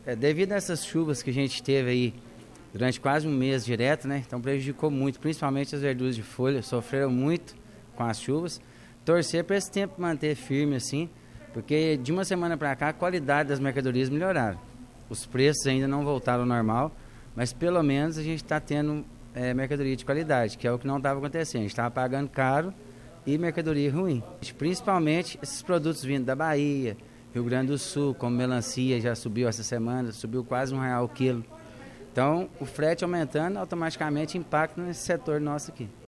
Devido a essas chuvas que a gente teve aí durante quase um mês direto, né? Então prejudicou muito, principalmente as verduras de folha, sofreram muito com as chuvas. Torcer para esse tempo manter firme assim, porque de uma semana para cá a qualidade das mercadorias melhoraram. Os preços ainda não voltaram ao normal, mas pelo menos a gente está tendo mercadoria de qualidade, que é o que não estava acontecendo. A gente estava pagando caro e mercadoria ruim. Principalmente esses produtos vindo da Bahia, Rio Grande do Sul, como melancia, já subiu essa semana, subiu quase R$ 1 o quilo. Então, o frete aumentando automaticamente impacta nesse setor nosso aqui.